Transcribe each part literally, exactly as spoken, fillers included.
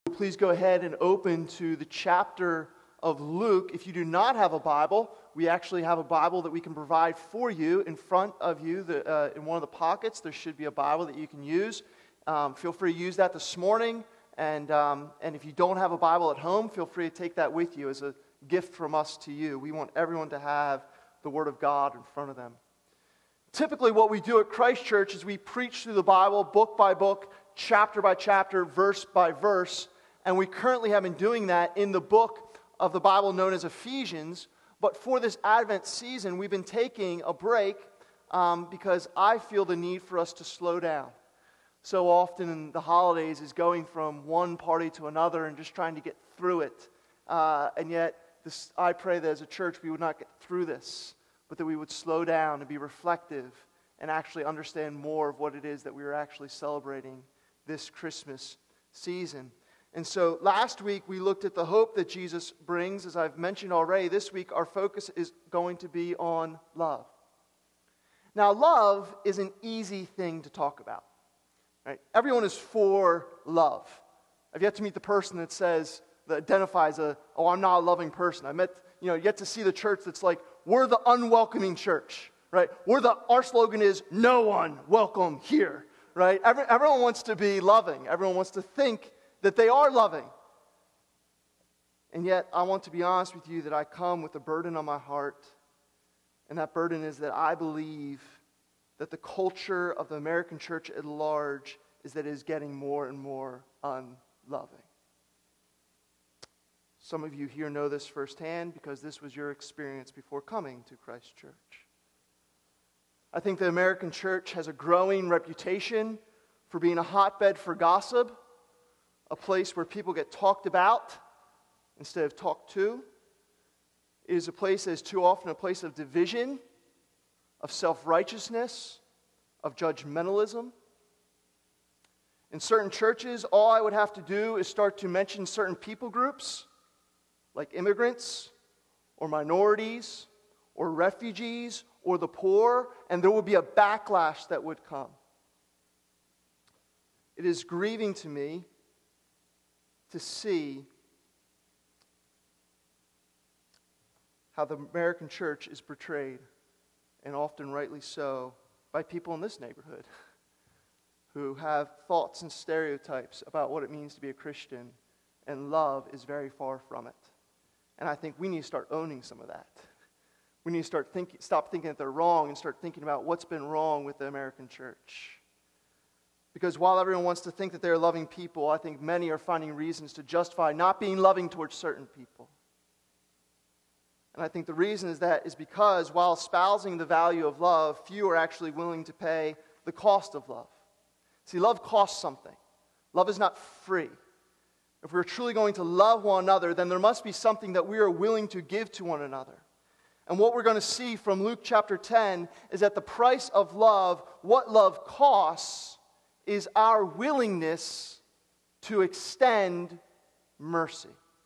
Please go ahead and open to the chapter of Luke. If you do not have a Bible, we actually have a Bible that we can provide for you in front of you. The, uh, in one of the pockets, there should be a Bible that you can use. Um, feel free to use that this morning. And, um, and if you don't have a Bible at home, feel free to take that with you as a gift from us to you. We want everyone to have the Word of God in front of them. Typically, what we do at Christ Church is we preach through the Bible book by book, chapter by chapter, verse by verse. And we currently have been doing that in the book of the Bible known as Ephesians. But for this Advent season, we've been taking a break um, because I feel the need for us to slow down. So often in the holidays is going from one party to another and just trying to get through it. Uh, and yet, this, I pray that as a church we would not get through this, but that we would slow down and be reflective and actually understand more of what it is that we are actually celebrating this Christmas season. And so last week we looked at the hope that Jesus brings. As I've mentioned already, this week our focus is going to be on love. Now, love is an easy thing to talk about. Right? Everyone is for love. I've yet to meet the person that says, that identifies a, oh, I'm not a loving person. I met, you know, yet to see the church that's like, we're the unwelcoming church, right? We're the, our slogan is, no one welcome here, right? Every, everyone wants to be loving. Everyone wants to think that they are loving. And yet, I want to be honest with you that I come with a burden on my heart, and that burden is that I believe that the culture of the American church at large is that it is getting more and more unloving. Some of you here know this firsthand because this was your experience before coming to Christ Church. I think the American church has a growing reputation for being a hotbed for gossip, a place where people get talked about instead of talked to. It is a place that is too often a place of division, of self-righteousness, of judgmentalism. In certain churches, all I would have to do is start to mention certain people groups, like immigrants, or minorities, or refugees, or the poor, and there would be a backlash that would come. It is grieving to me to see how the American church is portrayed, and often rightly so, by people in this neighborhood who have thoughts and stereotypes about what it means to be a Christian, and love is very far from it. And I think we need to start owning some of that. We need to start thinking, stop thinking that they're wrong and start thinking about what's been wrong with the American church. Because while everyone wants to think that they're loving people, I think many are finding reasons to justify not being loving towards certain people. And I think the reason is that is because while espousing the value of love, few are actually willing to pay the cost of love. See, love costs something. Love is not free. If we're truly going to love one another, then there must be something that we are willing to give to one another. And what we're going to see from Luke chapter ten is that the price of love, what love costs, is our willingness to extend mercy.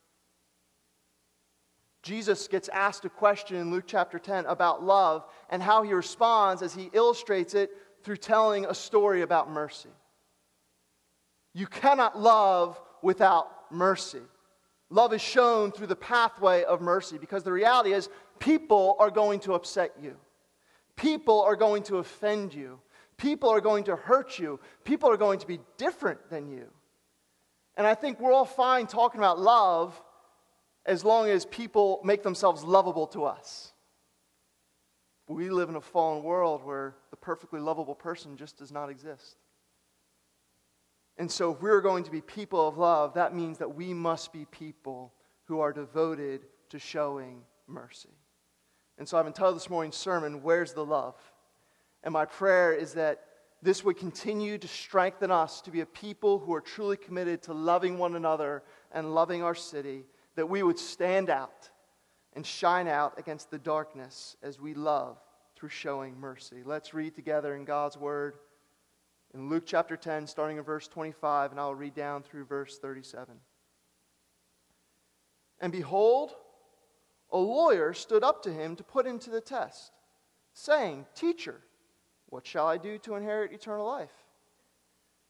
Jesus gets asked a question in Luke chapter ten about love and how he responds as he illustrates it through telling a story about mercy. You cannot love without mercy. Love is shown through the pathway of mercy because the reality is people are going to upset you. People are going to offend you. People are going to hurt you. People are going to be different than you. And I think we're all fine talking about love as long as people make themselves lovable to us. But we live in a fallen world where the perfectly lovable person just does not exist. And so if we're going to be people of love, that means that we must be people who are devoted to showing mercy. And so I've entitled this morning's sermon, Where's the Love? And my prayer is that this would continue to strengthen us to be a people who are truly committed to loving one another and loving our city, that we would stand out and shine out against the darkness as we love through showing mercy. Let's read together in God's Word in Luke chapter ten, starting in verse twenty-five, and I'll read down through verse thirty-seven. And behold, a lawyer stood up to him to put him to the test, saying, Teacher, what shall I do to inherit eternal life?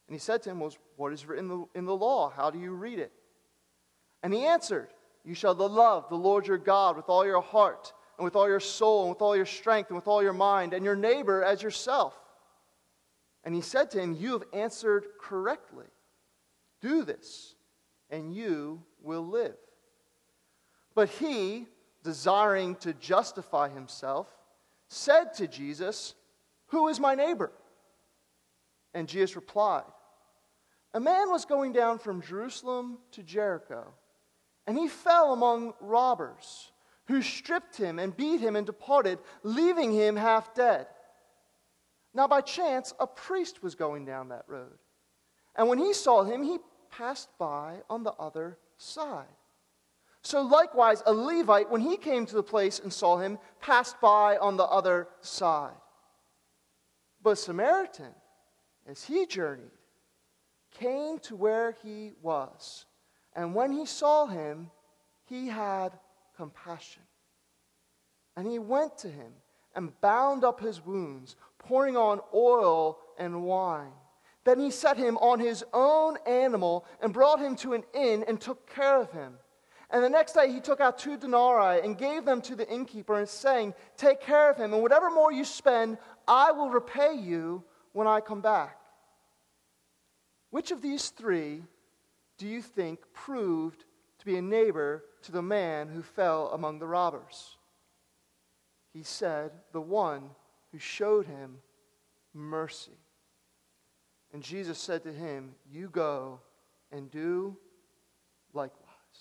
And he said to him, well, what is written in the, in the law? How do you read it? And he answered, you shall love the Lord your God with all your heart, and with all your soul, and with all your strength, and with all your mind, and your neighbor as yourself. And he said to him, you have answered correctly. Do this, and you will live. But he, desiring to justify himself, said to Jesus, who is my neighbor? And Jesus replied, a man was going down from Jerusalem to Jericho, and he fell among robbers, who stripped him and beat him and departed, leaving him half dead. Now by chance a priest was going down that road, and when he saw him, he passed by on the other side. So likewise a Levite, when he came to the place and saw him, passed by on the other side. But a Samaritan, as he journeyed, came to where he was, and when he saw him, he had compassion. And he went to him and bound up his wounds, pouring on oil and wine. Then he set him on his own animal and brought him to an inn and took care of him. And the next day he took out two denarii and gave them to the innkeeper, and saying, take care of him, and whatever more you spend, I will repay you when I come back. Which of these three do you think proved to be a neighbor to the man who fell among the robbers? He said, the one who showed him mercy. And Jesus said to him, you go and do likewise.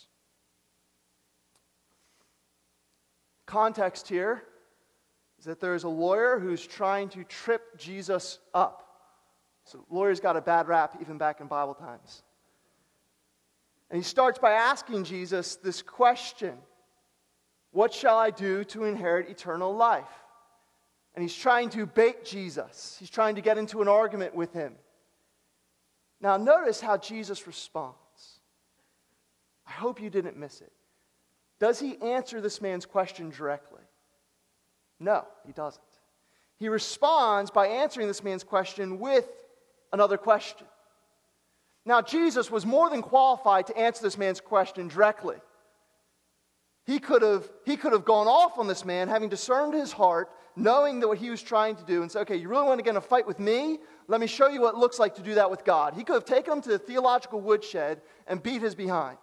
Context here is that there is a lawyer who's trying to trip Jesus up. So lawyers got a bad rap even back in Bible times. And he starts by asking Jesus this question: what shall I do to inherit eternal life? And he's trying to bait Jesus. He's trying to get into an argument with him. Now notice how Jesus responds. I hope you didn't miss it. Does he answer this man's question directly? No, he doesn't. He responds by answering this man's question with another question. Now, Jesus was more than qualified to answer this man's question directly. He could have, he could have gone off on this man, having discerned his heart, knowing that what he was trying to do, and said, okay, you really want to get in a fight with me? Let me show you what it looks like to do that with God. He could have taken him to the theological woodshed and beat his behind.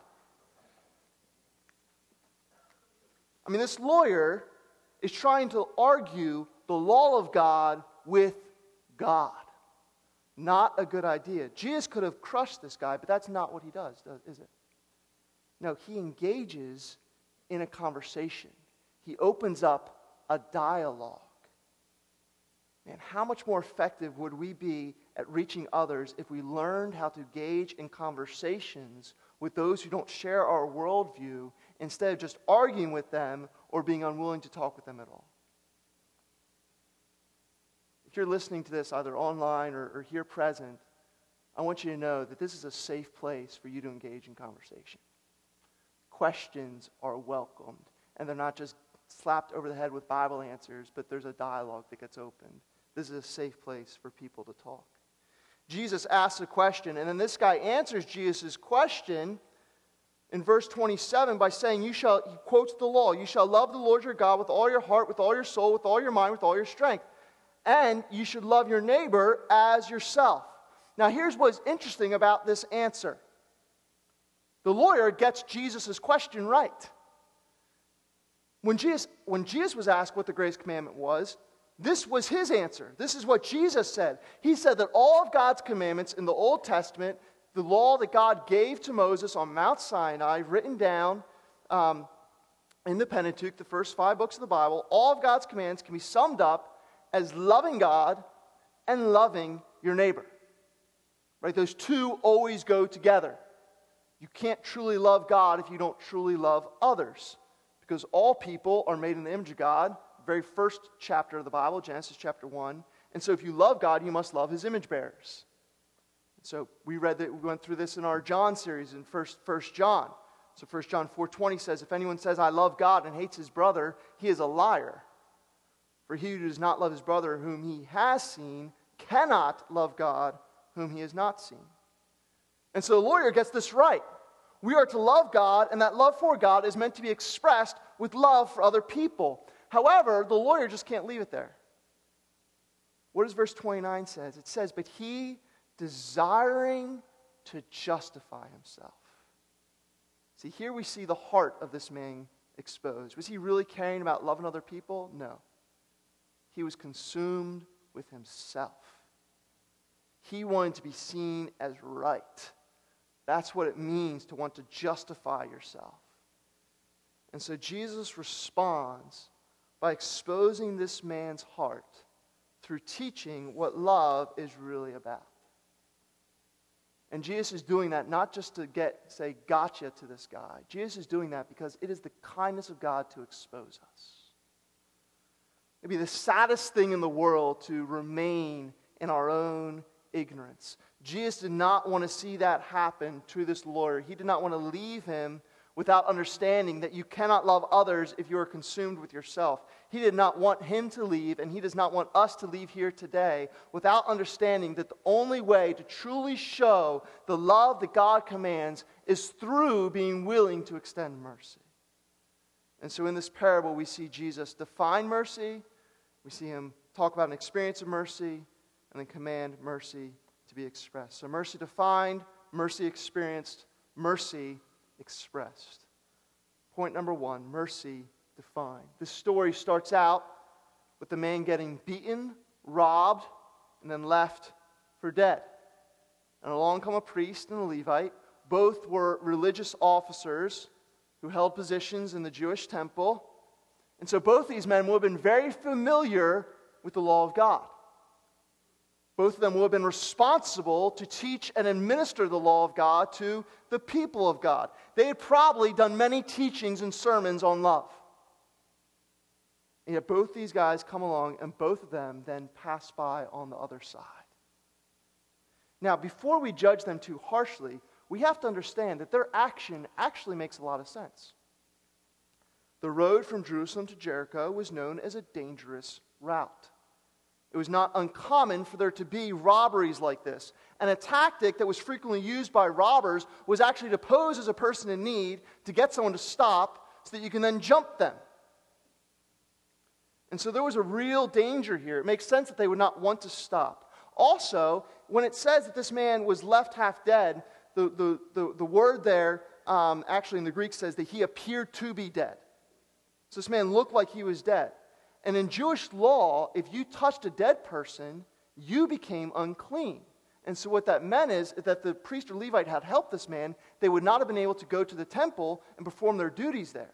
I mean, this lawyer is trying to argue the law of God with God. Not a good idea. Jesus could have crushed this guy, but that's not what he does, is it? No, he engages in a conversation. He opens up a dialogue. Man, how much more effective would we be at reaching others if we learned how to engage in conversations with those who don't share our worldview, instead of just arguing with them or being unwilling to talk with them at all? If you're listening to this either online or, or here present, I want you to know that this is a safe place for you to engage in conversation. Questions are welcomed, and they're not just slapped over the head with Bible answers, but there's a dialogue that gets opened. This is a safe place for people to talk. Jesus asks a question, and then this guy answers Jesus' question in verse twenty-seven by saying, you shall, he quotes the law, you shall love the Lord your God with all your heart, with all your soul, with all your mind, with all your strength. And you should love your neighbor as yourself. Now here's what's interesting about this answer. The lawyer gets Jesus' question right. When Jesus, when Jesus was asked what the greatest commandment was, this was his answer. This is what Jesus said. He said that all of God's commandments in the Old Testament, the law that God gave to Moses on Mount Sinai, written down um, in the Pentateuch, the first five books of the Bible, all of God's commands can be summed up as loving God and loving your neighbor. Right? Those two always go together. You can't truly love God if you don't truly love others, because all people are made in the image of God, the very first chapter of the Bible, Genesis chapter one. And so if you love God, you must love his image bearers. So we read that, we went through this in our John series in First, First John. So First John four twenty says, if anyone says, I love God and hates his brother, he is a liar. For he who does not love his brother whom he has seen cannot love God whom he has not seen. And so the lawyer gets this right. We are to love God, and that love for God is meant to be expressed with love for other people. However, the lawyer just can't leave it there. What does verse twenty-nine says? It says, but he, desiring to justify himself. See, here we see the heart of this man exposed. Was he really caring about loving other people? No. He was consumed with himself. He wanted to be seen as right. That's what it means to want to justify yourself. And so Jesus responds by exposing this man's heart through teaching what love is really about. And Jesus is doing that not just to get, say, gotcha to this guy. Jesus is doing that because it is the kindness of God to expose us. Maybe the saddest thing in the world to remain in our own ignorance. Jesus did not want to see that happen to this lawyer. He did not want to leave him without understanding that you cannot love others if you are consumed with yourself. He did not want him to leave, and he does not want us to leave here today without understanding that the only way to truly show the love that God commands is through being willing to extend mercy. And so in this parable, we see Jesus define mercy, we see him talk about an experience of mercy, and then command mercy to be expressed. So mercy defined, mercy experienced, mercy expressed. Point number one, mercy defined. This story starts out with the man getting beaten, robbed, and then left for dead. And along come a priest and a Levite. Both were religious officers who held positions in the Jewish temple. And so both these men would have been very familiar with the law of God. Both of them would have been responsible to teach and administer the law of God to the people of God. They had probably done many teachings and sermons on love. And yet both these guys come along and both of them then pass by on the other side. Now, before we judge them too harshly, we have to understand that their action actually makes a lot of sense. The road from Jerusalem to Jericho was known as a dangerous route. It was not uncommon for there to be robberies like this. And a tactic that was frequently used by robbers was actually to pose as a person in need to get someone to stop so that you can then jump them. And so there was a real danger here. It makes sense that they would not want to stop. Also, when it says that this man was left half dead, the, the, the, the word there um, actually in the Greek says that he appeared to be dead. So this man looked like he was dead. And in Jewish law, if you touched a dead person, you became unclean. And so what that meant is that the priest or Levite had helped this man, they would not have been able to go to the temple and perform their duties there.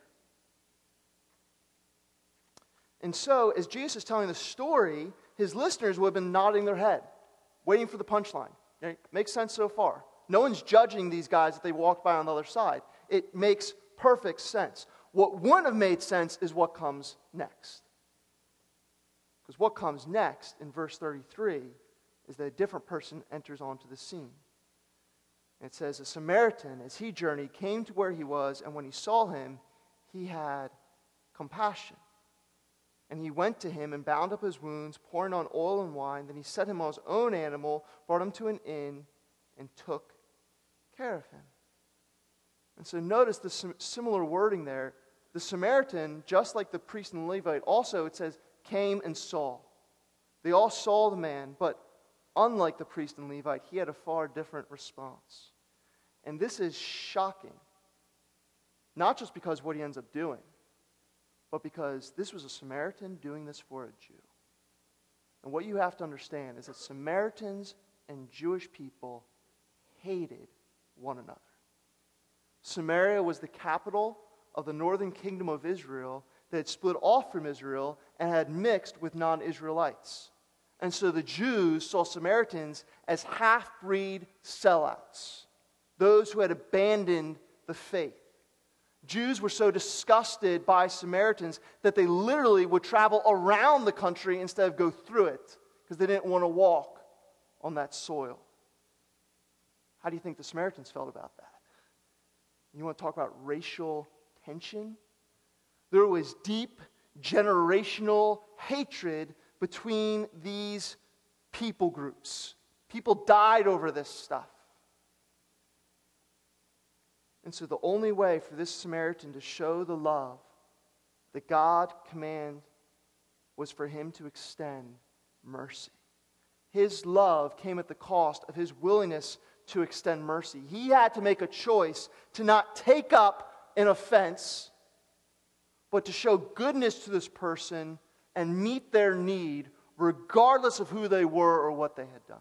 And so, as Jesus is telling the story, his listeners would have been nodding their head, waiting for the punchline. Okay? Makes sense so far. No one's judging these guys that they walked by on the other side. It makes perfect sense. What wouldn't have made sense is what comes next. Because what comes next in verse thirty-three is that a different person enters onto the scene. It says, a Samaritan, as he journeyed, came to where he was, and when he saw him, he had compassion. And he went to him and bound up his wounds, pouring on oil and wine. Then he set him on his own animal, brought him to an inn, and took care of him. And so notice the sim- similar wording there. The Samaritan, just like the priest and the Levite, also it says, came and saw. They all saw the man, but unlike the priest and Levite, he had a far different response. And this is shocking. Not just because of what he ends up doing, but because this was a Samaritan doing this for a Jew. And what you have to understand is that Samaritans and Jewish people hated one another. Samaria was the capital of the northern kingdom of Israel that had split off from Israel and had mixed with non-Israelites. And so the Jews saw Samaritans as half-breed sellouts, those who had abandoned the faith. Jews were so disgusted by Samaritans that they literally would travel around the country instead of go through it because they didn't want to walk on that soil. How do you think the Samaritans felt about that? You want to talk about racial tension? There was deep generational hatred between these people groups. People died over this stuff. And so the only way for this Samaritan to show the love that God commanded was for him to extend mercy. His love came at the cost of his willingness to extend mercy. He had to make a choice to not take up an offense, but to show goodness to this person and meet their need regardless of who they were or what they had done.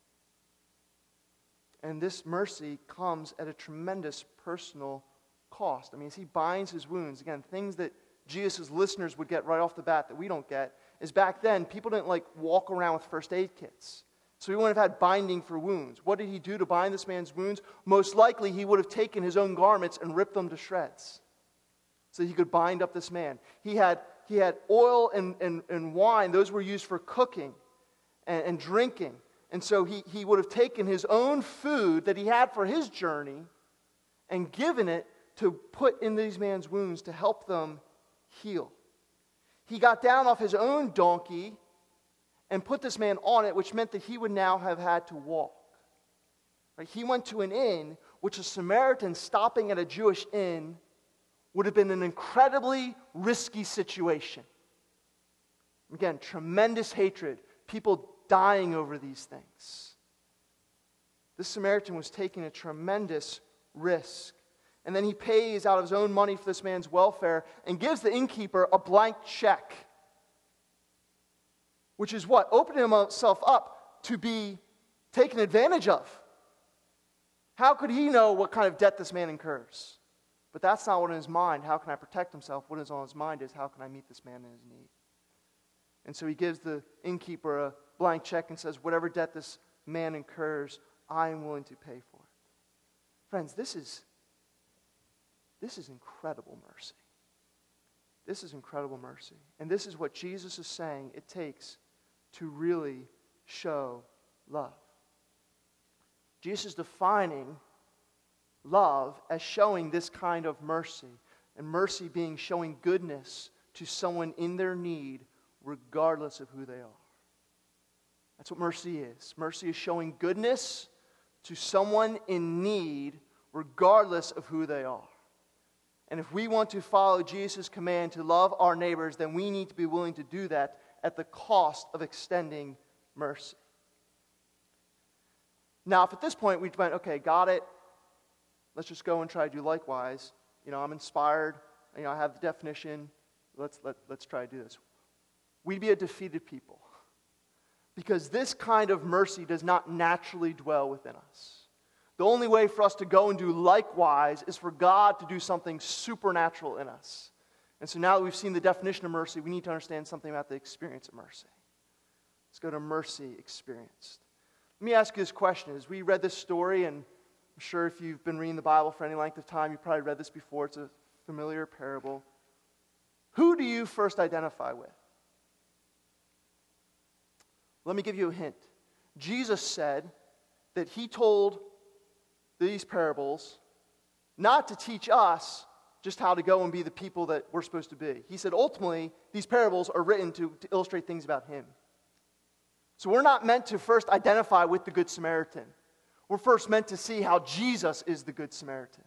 And this mercy comes at a tremendous personal cost. I mean, as he binds his wounds, again, things that Jesus' listeners would get right off the bat that we don't get, is back then, people didn't like walk around with first aid kits. So he wouldn't have had binding for wounds. What did he do to bind this man's wounds? Most likely, he would have taken his own garments and ripped them to shreds so he could bind up this man. He had, he had oil and, and, and wine. Those were used for cooking and, and drinking. And so he, he would have taken his own food that he had for his journey and given it to put in these man's wounds to help them heal. He got down off his own donkey and put this man on it, which meant that he would now have had to walk. Right? He went to an inn, which a Samaritan stopping at a Jewish inn would have been an incredibly risky situation. Again, tremendous hatred, people dying over these things. This Samaritan was taking a tremendous risk. And then he pays out of his own money for this man's welfare and gives the innkeeper a blank check. Which is what? Opening himself up to be taken advantage of. How could he know what kind of debt this man incurs? But that's not what in his mind. How can I protect himself? What is on his mind is, how can I meet this man in his need? And so he gives the innkeeper a blank check and says, whatever debt this man incurs, I am willing to pay for it. Friends, this is, this is incredible mercy. This is incredible mercy. And this is what Jesus is saying it takes to really show love. Jesus is defining love as showing this kind of mercy. And mercy being showing goodness to someone in their need regardless of who they are. That's what mercy is. Mercy is showing goodness to someone in need regardless of who they are. And if we want to follow Jesus' command to love our neighbors, then we need to be willing to do that at the cost of extending mercy. Now, if at this point we went, okay, got it, let's just go and try to do likewise. You know, I'm inspired. You know, I have the definition. Let's let, let's try to do this. We'd be a defeated people. Because this kind of mercy does not naturally dwell within us. The only way for us to go and do likewise is for God to do something supernatural in us. And so now that we've seen the definition of mercy, we need to understand something about the experience of mercy. Let's go to mercy experienced. Let me ask you this question. As we read this story, and I'm sure if you've been reading the Bible for any length of time, you've probably read this before. It's a familiar parable. Who do you first identify with? Let me give you a hint. Jesus said that he told these parables not to teach us just how to go and be the people that we're supposed to be. He said ultimately these parables are written to, to illustrate things about him. So we're not meant to first identify with the Good Samaritan. We're first meant to see how Jesus is the Good Samaritan.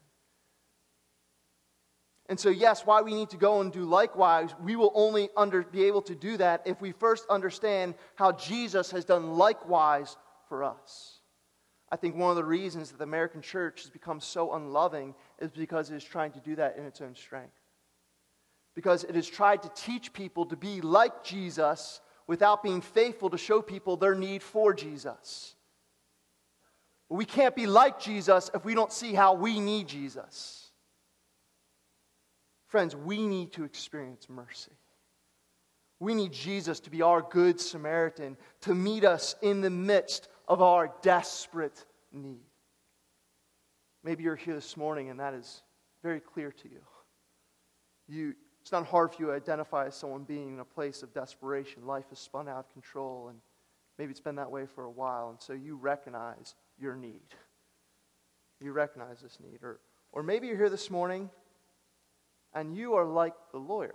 And so yes, why we need to go and do likewise, we will only under, be able to do that if we first understand how Jesus has done likewise for us. I think one of the reasons that the American church has become so unloving is because it is trying to do that in its own strength. Because it has tried to teach people to be like Jesus without being faithful to show people their need for Jesus. We can't be like Jesus if we don't see how we need Jesus. Friends, we need to experience mercy. We need Jesus to be our good Samaritan, to meet us in the midst of our desperate need. Maybe you're here this morning and that is very clear to you. You it's not hard for you to identify as someone being in a place of desperation. Life has spun out of control and maybe it's been that way for a while, and so you recognize your need. You recognize this need. Or, or maybe you're here this morning and you are like the lawyer.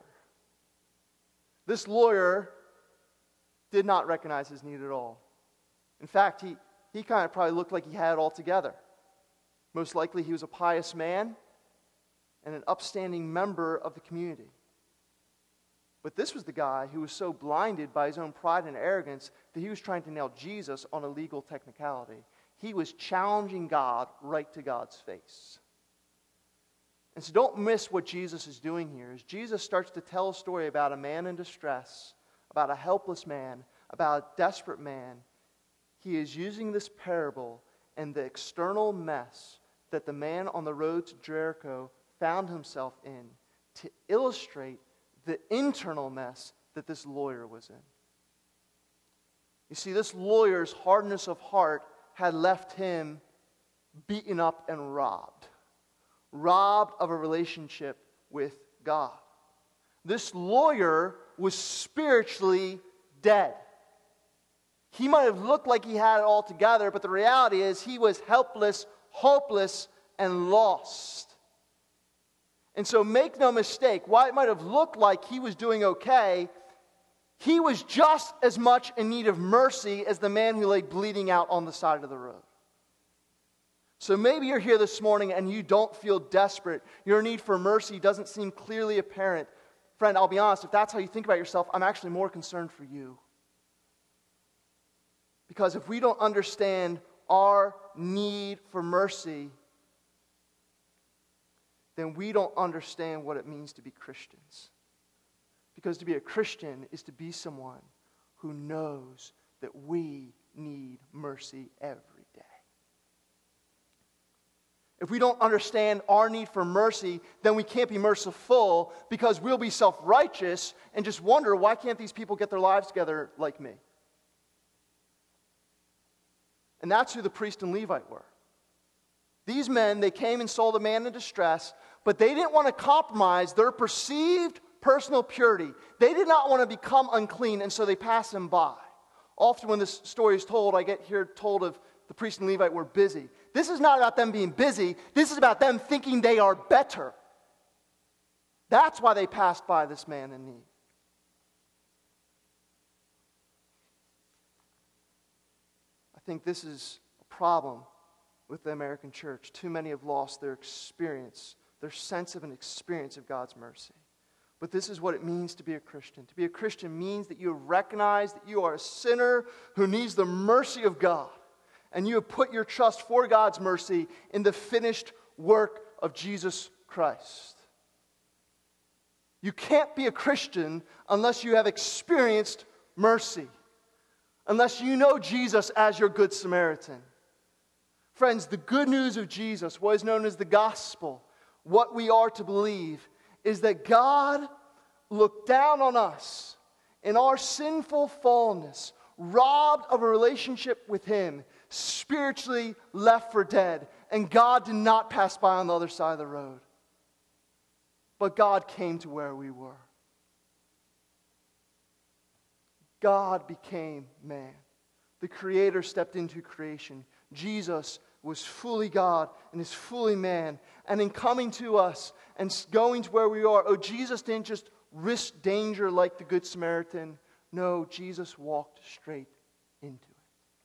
This lawyer did not recognize his need at all. In fact, he, he kind of probably looked like he had it all together. Most likely he was a pious man and an upstanding member of the community. But this was the guy who was so blinded by his own pride and arrogance that he was trying to nail Jesus on a legal technicality. He was challenging God right to God's face. And so don't miss what Jesus is doing here. As Jesus starts to tell a story about a man in distress, about a helpless man, about a desperate man, he is using this parable and the external mess that the man on the road to Jericho found himself in to illustrate the internal mess that this lawyer was in. You see, this lawyer's hardness of heart had left him beaten up and robbed. Robbed of a relationship with God. This lawyer was spiritually dead. He might have looked like he had it all together, but the reality is he was helpless, hopeless, and lost. And so make no mistake, while it might have looked like he was doing okay, he was just as much in need of mercy as the man who lay bleeding out on the side of the road. So maybe you're here this morning and you don't feel desperate. Your need for mercy doesn't seem clearly apparent. Friend, I'll be honest, if that's how you think about yourself, I'm actually more concerned for you. Because if we don't understand our need for mercy, then we don't understand what it means to be Christians. Because to be a Christian is to be someone who knows that we need mercy every day. If we don't understand our need for mercy, then we can't be merciful because we'll be self-righteous and just wonder, why can't these people get their lives together like me? And that's who the priest and Levite were. These men, they came and saw the man in distress, but they didn't want to compromise their perceived personal purity. They did not want to become unclean, and so they passed him by. Often when this story is told, I get here told of the priest and Levite were busy. This is not about them being busy. This is about them thinking they are better. That's why they passed by this man in need. I think this is a problem with the American church. Too many have lost their experience, their sense of an experience of God's mercy. But this is what it means to be a Christian. To be a Christian means that you have recognized that you are a sinner who needs the mercy of God. And you have put your trust for God's mercy in the finished work of Jesus Christ. You can't be a Christian unless you have experienced mercy. Unless you know Jesus as your Good Samaritan. Friends, the good news of Jesus, what is known as the gospel, what we are to believe, is that God looked down on us in our sinful fallenness, robbed of a relationship with Him, spiritually left for dead, and God did not pass by on the other side of the road. But God came to where we were. God became man. The Creator stepped into creation. Jesus was fully God and is fully man. And in coming to us and going to where we are, oh, Jesus didn't just risk danger like the Good Samaritan. No, Jesus walked straight into it.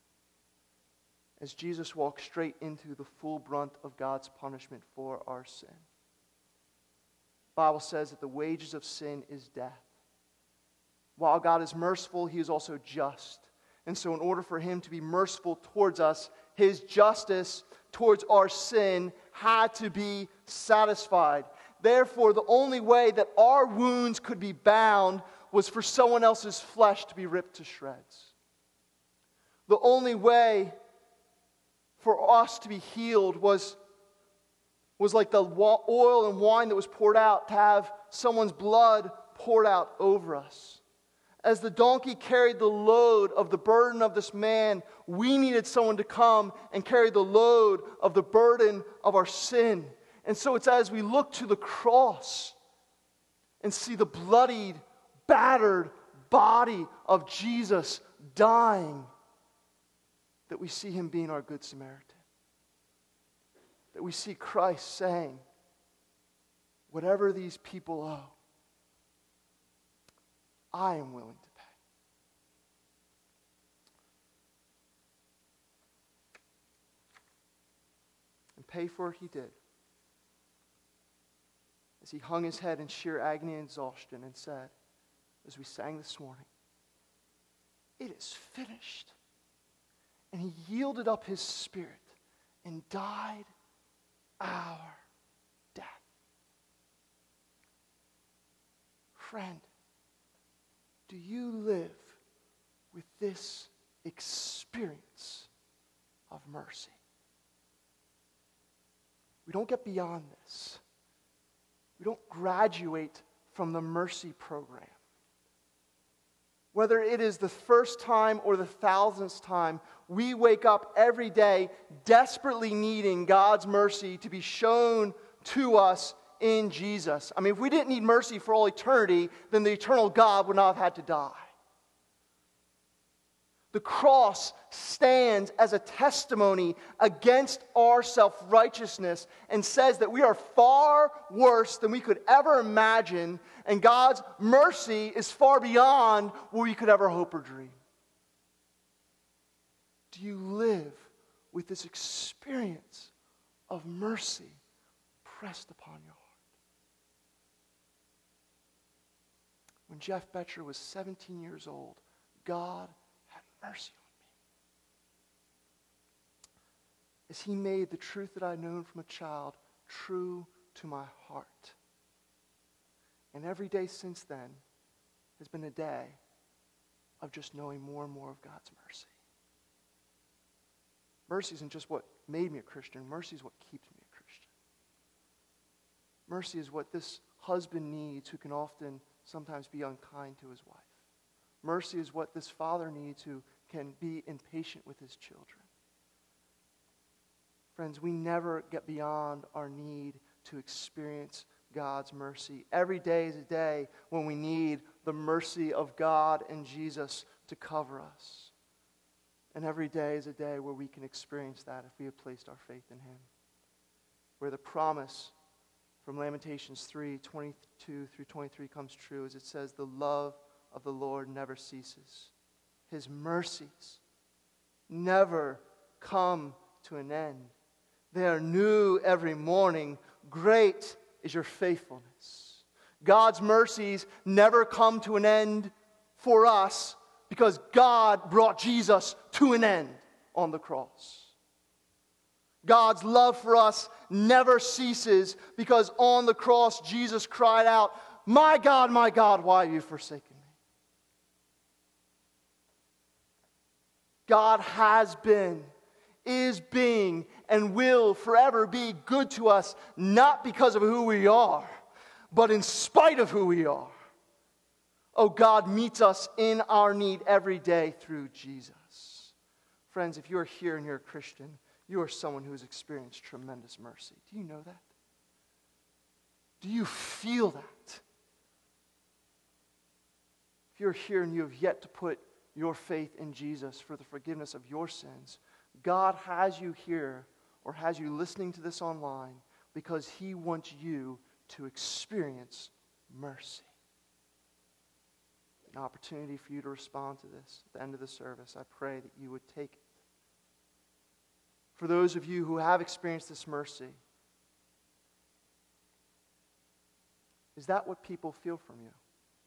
As Jesus walked straight into the full brunt of God's punishment for our sin. The Bible says that the wages of sin is death. While God is merciful, He is also just. And so in order for Him to be merciful towards us, His justice towards our sin had to be satisfied. Therefore, the only way that our wounds could be bound was for someone else's flesh to be ripped to shreds. The only way for us to be healed was, was like the oil and wine that was poured out, to have someone's blood poured out over us. As the donkey carried the load of the burden of this man, we needed someone to come and carry the load of the burden of our sin. And so it's as we look to the cross and see the bloodied, battered body of Jesus dying, that we see Him being our Good Samaritan. That we see Christ saying, whatever these people owe, I am willing to pay. pay for it, he did. As he hung his head in sheer agony and exhaustion and said, as we sang this morning, it is finished. And he yielded up his spirit and died our death. Friend, do you live with this experience of mercy? We don't get beyond this. We don't graduate from the mercy program. Whether it is the first time or the thousandth time, we wake up every day desperately needing God's mercy to be shown to us in Jesus. I mean, if we didn't need mercy for all eternity, then the eternal God would not have had to die. The cross stands as a testimony against our self-righteousness and says that we are far worse than we could ever imagine, and God's mercy is far beyond what we could ever hope or dream. Do you live with this experience of mercy pressed upon your heart? When Jeff Betcher was seventeen years old, God had mercy on me. As he made the truth that I had known from a child true to my heart. And every day since then has been a day of just knowing more and more of God's mercy. Mercy isn't just what made me a Christian. Mercy is what keeps me a Christian. Mercy is what this husband needs who can often sometimes be unkind to his wife. Mercy is what this father needs who can be impatient with his children. Friends, we never get beyond our need to experience God's mercy. Every day is a day when we need the mercy of God and Jesus to cover us. And every day is a day where we can experience that if we have placed our faith in him. Where the promise from Lamentations three, twenty-two through twenty-three comes true, as it says, the love of the Lord never ceases. His mercies never come to an end. They are new every morning. Great is your faithfulness. God's mercies never come to an end for us because God brought Jesus to an end on the cross. God's love for us never ceases because on the cross Jesus cried out, "My God, my God, why have you forsaken me?" God has been, is being, and will forever be good to us, not because of who we are, but in spite of who we are. Oh, God meets us in our need every day through Jesus. Friends, if you are here and you're a Christian, you are someone who has experienced tremendous mercy. Do you know that? Do you feel that? If you're here and you have yet to put your faith in Jesus for the forgiveness of your sins, God has you here or has you listening to this online because he wants you to experience mercy. An opportunity for you to respond to this at the end of the service. I pray that you would take it. For those of you who have experienced this mercy, is that what people feel from you?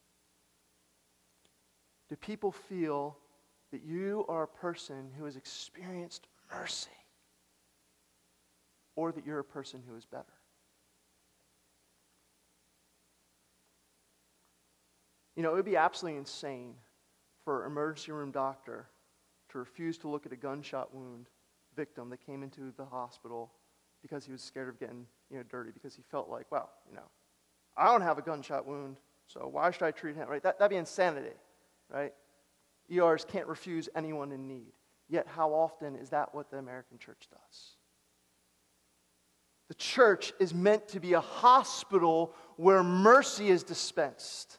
Do people feel that you are a person who has experienced mercy? Or that you're a person who is better? You know, it would be absolutely insane for an emergency room doctor to refuse to look at a gunshot wound victim that came into the hospital because he was scared of getting, you know, dirty, because he felt like, well, you know, I don't have a gunshot wound, so why should I treat him, right? That, that'd be insanity, right? E Rs can't refuse anyone in need. Yet how often is that what the American church does? The church is meant to be a hospital where mercy is dispensed,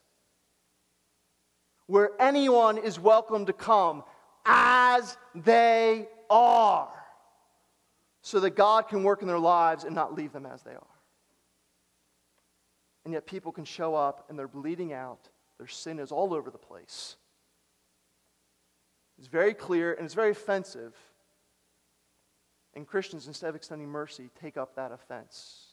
where anyone is welcome to come as they are, so that God can work in their lives and not leave them as they are. And yet people can show up and they're bleeding out. Their sin is all over the place. It's very clear and it's very offensive. And Christians, instead of extending mercy, take up that offense.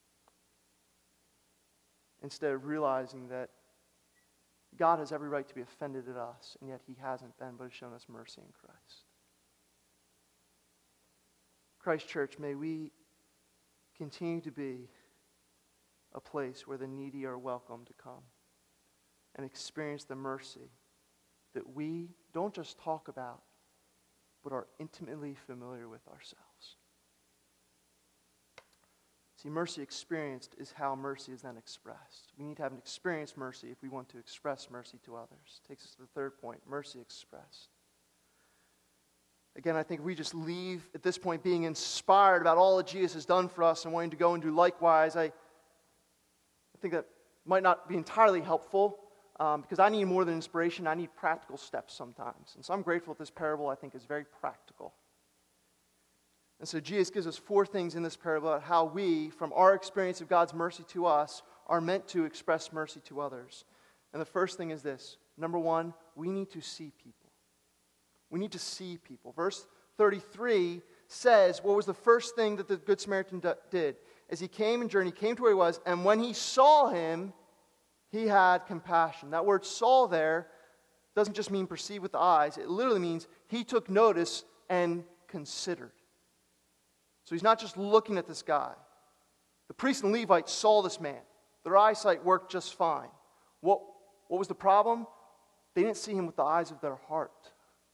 Instead of realizing that God has every right to be offended at us, and yet he hasn't been, but has shown us mercy in Christ. Christ Church, may we continue to be a place where the needy are welcome to come and experience the mercy that we don't just talk about, but are intimately familiar with ourselves. See, mercy experienced is how mercy is then expressed. We need to have an experienced mercy if we want to express mercy to others. Takes us to the third point, mercy expressed. Again, I think if we just leave at this point being inspired about all that Jesus has done for us and wanting to go and do likewise, I, I think that might not be entirely helpful um, because I need more than inspiration. I need practical steps sometimes. And so I'm grateful that this parable, I think, is very practical. And so Jesus gives us four things in this parable about how we, from our experience of God's mercy to us, are meant to express mercy to others. And the first thing is this. Number one, we need to see people. We need to see people. Verse thirty-three says, what was the first thing that the Good Samaritan did? As he came and journeyed, he came to where he was, and when he saw him, he had compassion. That word saw there doesn't just mean perceive with the eyes. It literally means he took notice and considered. So he's not just looking at this guy. The priest and Levite saw this man. Their eyesight worked just fine. What, what was the problem? They didn't see him with the eyes of their heart.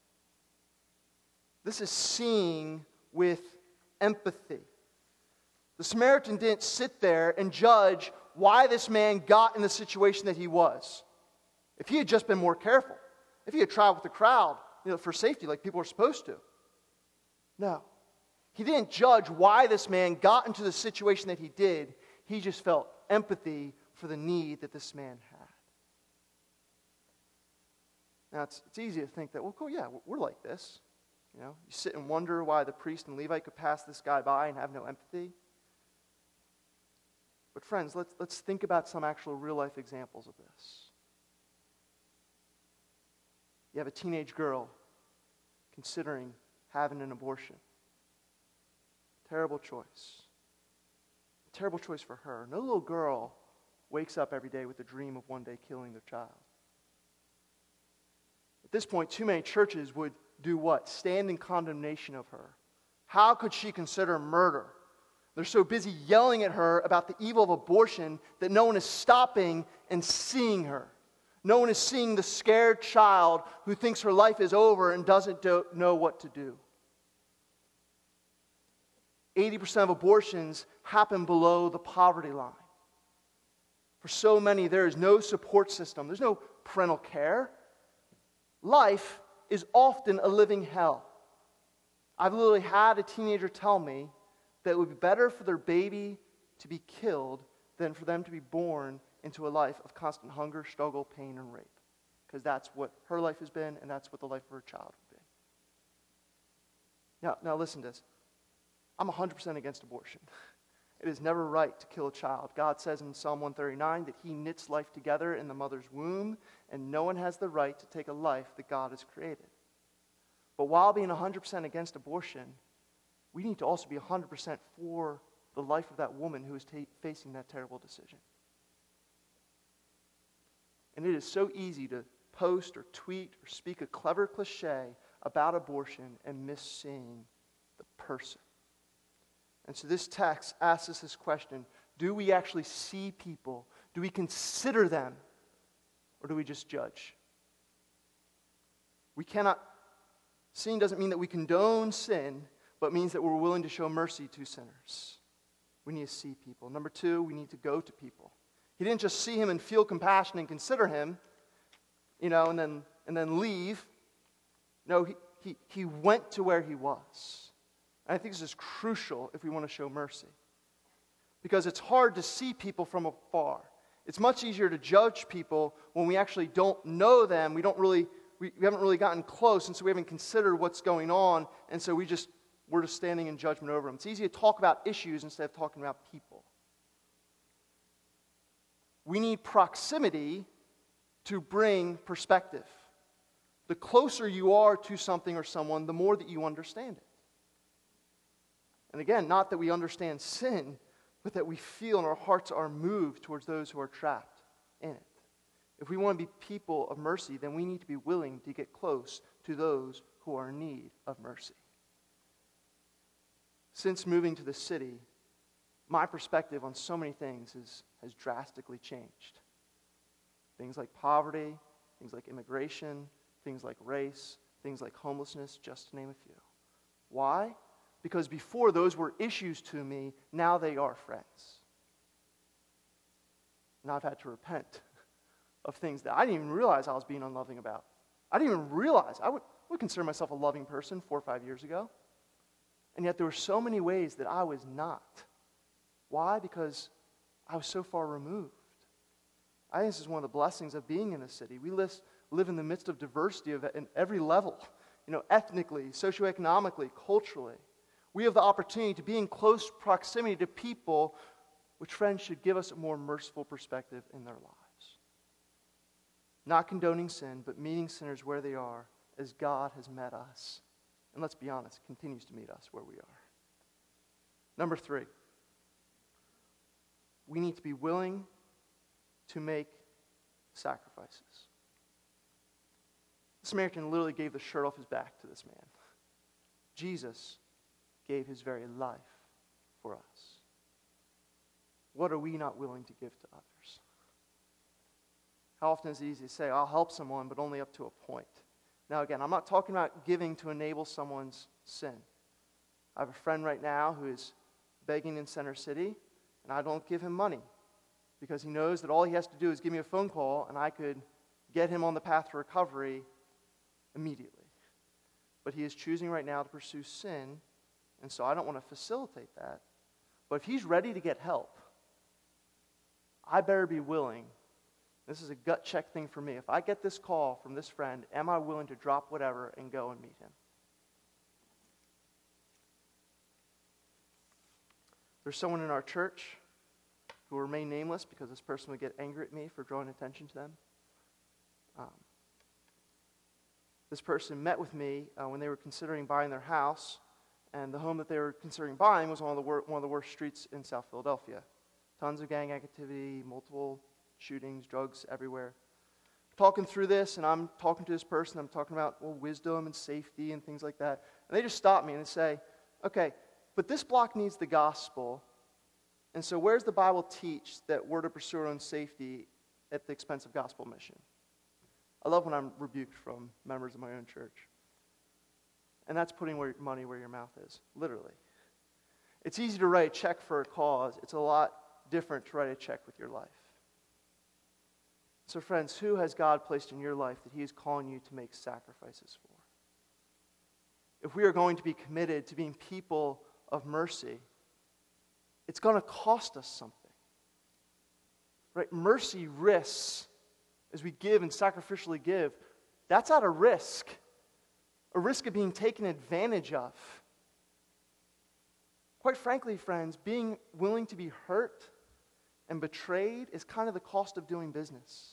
This is seeing with empathy. The Samaritan didn't sit there and judge why this man got in the situation that he was. If he had just been more careful, if he had traveled with the crowd, you know, for safety like people are supposed to. No. He didn't judge why this man got into the situation that he did. He just felt empathy for the need that this man had. Now, it's, it's easy to think that, well, cool, yeah, we're like this. You know, you sit and wonder why the priest and Levite could pass this guy by and have no empathy. But friends, let's, let's think about some actual real-life examples of this. You have a teenage girl considering having an abortion. Terrible choice. Terrible choice for her. No little girl wakes up every day with the dream of one day killing their child. At this point, too many churches would do what? Stand in condemnation of her. How could she consider murder? They're so busy yelling at her about the evil of abortion that no one is stopping and seeing her. No one is seeing the scared child who thinks her life is over and doesn't do, know what to do. eighty percent of abortions happen below the poverty line. For so many, there is no support system. There's no parental care. Life is often a living hell. I've literally had a teenager tell me that it would be better for their baby to be killed than for them to be born into a life of constant hunger, struggle, pain, and rape. Because that's what her life has been, and that's what the life of her child would be. Now, now listen to this. I'm one hundred percent against abortion. It is never right to kill a child. God says in Psalm one thirty-nine that he knits life together in the mother's womb, and no one has the right to take a life that God has created. But while being one hundred percent against abortion, we need to also be one hundred percent for the life of that woman who is ta- facing that terrible decision. And it is so easy to post or tweet or speak a clever cliche about abortion and miss seeing the person. And so this text asks us this question: do we actually see people? Do we consider them? Or do we just judge? We cannot, seeing doesn't mean that we condone sin, but means that we're willing to show mercy to sinners. We need to see people. Number two, we need to go to people. He didn't just see him and feel compassion and consider him, you know, and then and then leave. No, he, he, he went to where he was. And I think this is crucial if we want to show mercy. Because it's hard to see people from afar. It's much easier to judge people when we actually don't know them. We don't really, we, we haven't really gotten close, and so we haven't considered what's going on, and so we just, we're just standing in judgment over them. It's easy to talk about issues instead of talking about people. We need proximity to bring perspective. The closer you are to something or someone, the more that you understand it. And again, not that we understand sin, but that we feel and our hearts are moved towards those who are trapped in it. If we want to be people of mercy, then we need to be willing to get close to those who are in need of mercy. Since moving to the city, my perspective on so many things is, has drastically changed. Things like poverty, things like immigration, things like race, things like homelessness, just to name a few. Why? Because before those were issues to me, now they are friends. And I've had to repent of things that I didn't even realize I was being unloving about. I didn't even realize. I would, would consider myself a loving person four or five years ago. And yet there were so many ways that I was not. Why? Because I was so far removed. I think this is one of the blessings of being in a city. We live, live in the midst of diversity of in every level, you know, ethnically, socioeconomically, culturally. We have the opportunity to be in close proximity to people, which, friends, should give us a more merciful perspective in their lives. Not condoning sin, but meeting sinners where they are, as God has met us. And let's be honest, continues to meet us where we are. Number three, we need to be willing to make sacrifices. The Samaritan literally gave the shirt off his back to this man. Jesus gave his very life for us. What are we not willing to give to others? How often is it easy to say, I'll help someone, but only up to a point? Now again, I'm not talking about giving to enable someone's sin. I have a friend right now who is begging in Center City, and I don't give him money because he knows that all he has to do is give me a phone call and I could get him on the path to recovery immediately. But he is choosing right now to pursue sin, and so I don't want to facilitate that. But if he's ready to get help, I better be willing. This is a gut check thing for me. If I get this call from this friend, am I willing to drop whatever and go and meet him? There's someone in our church who will remain nameless because this person would get angry at me for drawing attention to them. Um, this person met with me uh, when they were considering buying their house, and the home that they were considering buying was one of the wor- one of the worst streets in South Philadelphia. Tons of gang activity, multiple shootings, drugs everywhere. Talking through this, and I'm talking to this person, I'm talking about well, wisdom and safety and things like that. And they just stop me and they say, okay, but this block needs the gospel. And so where's the Bible teach that we're to pursue our own safety at the expense of gospel mission? I love when I'm rebuked from members of my own church. And that's putting where, money where your mouth is, literally. It's easy to write a check for a cause. It's a lot different to write a check with your life. So friends, who has God placed in your life that He is calling you to make sacrifices for? If we are going to be committed to being people of mercy, it's going to cost us something. Right? Mercy risks, as we give and sacrificially give, that's at a risk. A risk of being taken advantage of. Quite frankly, friends, being willing to be hurt and betrayed is kind of the cost of doing business.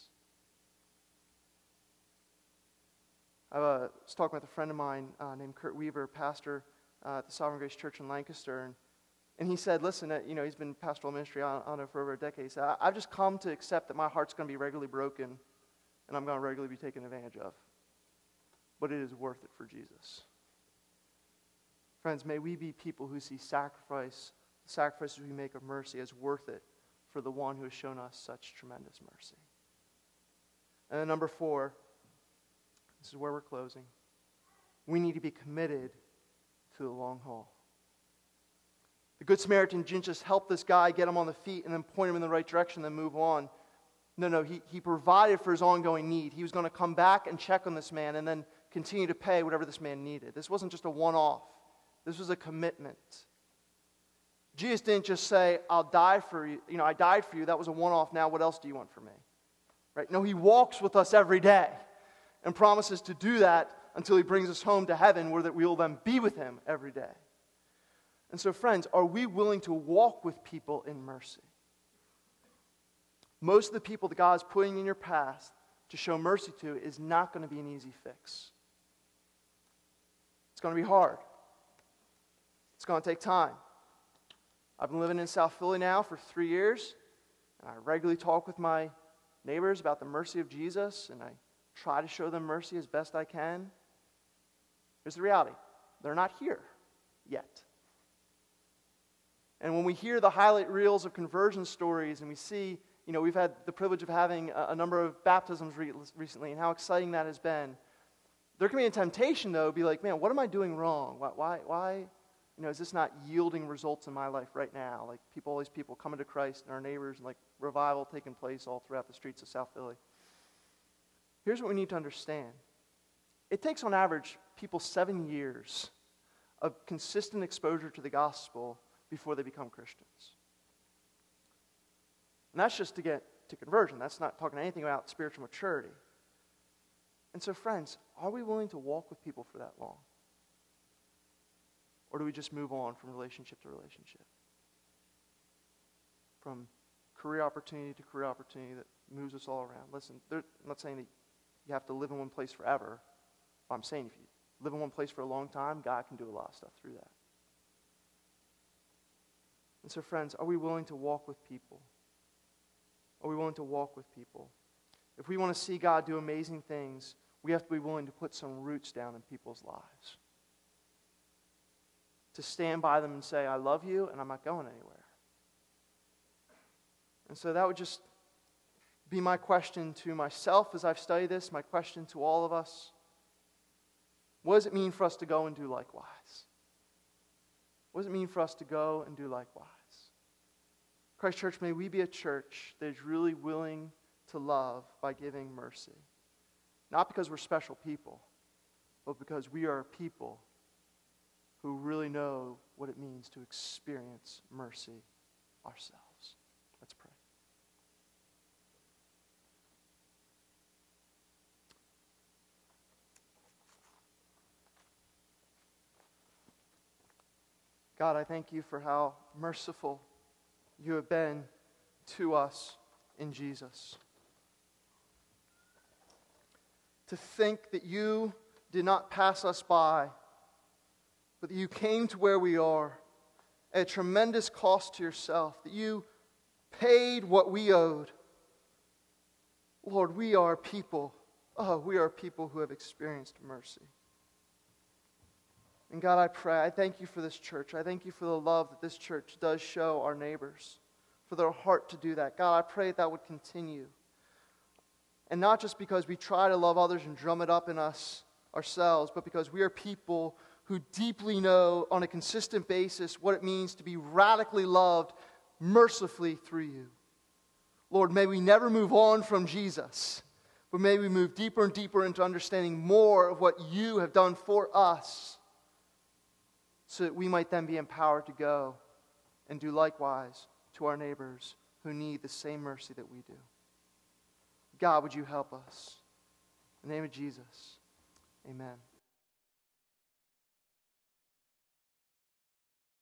I uh, was talking with a friend of mine uh, named Kurt Weaver, pastor uh, at the Sovereign Grace Church in Lancaster, and, and he said, listen, uh, you know, he's been in pastoral ministry on, on it for over a decade. He said, I, I've just come to accept that my heart's going to be regularly broken and I'm going to regularly be taken advantage of. But it is worth it for Jesus. Friends, may we be people who see sacrifice, the sacrifices we make of mercy as worth it for the one who has shown us such tremendous mercy. And then number four, this is where we're closing. We need to be committed to the long haul. The Good Samaritan didn't just help this guy, get him on the feet, and then point him in the right direction, then move on. No, no, he, he provided for his ongoing need. He was going to come back and check on this man and then continue to pay whatever this man needed. This wasn't just a one-off. This was a commitment. Jesus didn't just say, I'll die for you. You know, I died for you. That was a one-off. Now what else do you want from me? Right? No, He walks with us every day and promises to do that until He brings us home to heaven, where that we will then be with Him every day. And so, friends, are we willing to walk with people in mercy? Most of the people that God is putting in your path to show mercy to is not going to be an easy fix. It's going to be hard. It's going to take time. I've been living in South Philly now for three years, and I regularly talk with my neighbors about the mercy of Jesus, and I try to show them mercy as best I can. Here's the reality. They're not here yet. And when we hear the highlight reels of conversion stories and we see, you know, we've had the privilege of having a, a number of baptisms re- recently and how exciting that has been. There can be a temptation, though, to be like, man, what am I doing wrong? Why, why, why, you know, is this not yielding results in my life right now? Like people, all these people coming to Christ and our neighbors and like revival taking place all throughout the streets of South Philly. Here's what we need to understand. It takes on average people seven years of consistent exposure to the gospel before they become Christians. And that's just to get to conversion. That's not talking anything about spiritual maturity. And so, friends, are we willing to walk with people for that long? Or do we just move on from relationship to relationship? From career opportunity to career opportunity that moves us all around. Listen, I'm not saying that you have to live in one place forever. I'm saying if you live in one place for a long time, God can do a lot of stuff through that. And so, friends, are we willing to walk with people? Are we willing to walk with people? If we want to see God do amazing things, we have to be willing to put some roots down in people's lives. To stand by them and say, I love you, and I'm not going anywhere. And so that would just be my question to myself as I've studied this, my question to all of us. What does it mean for us to go and do likewise? What does it mean for us to go and do likewise? Christ Church, may we be a church that is really willing to love by giving mercy. Not because we're special people, but because we are a people who really know what it means to experience mercy ourselves. Let's pray. God, I thank you for how merciful you have been to us in Jesus. To think that you did not pass us by, but that you came to where we are at a tremendous cost to yourself, that you paid what we owed. Lord, we are people, oh, we are people who have experienced mercy. And God, I pray, I thank you for this church. I thank you for the love that this church does show our neighbors, for their heart to do that. God, I pray that would continue. And not just because we try to love others and drum it up in us ourselves, but because we are people who deeply know on a consistent basis what it means to be radically loved mercifully through you. Lord, may we never move on from Jesus, but may we move deeper and deeper into understanding more of what you have done for us, so that we might then be empowered to go and do likewise to our neighbors who need the same mercy that we do. God, would you help us? In the name of Jesus, amen.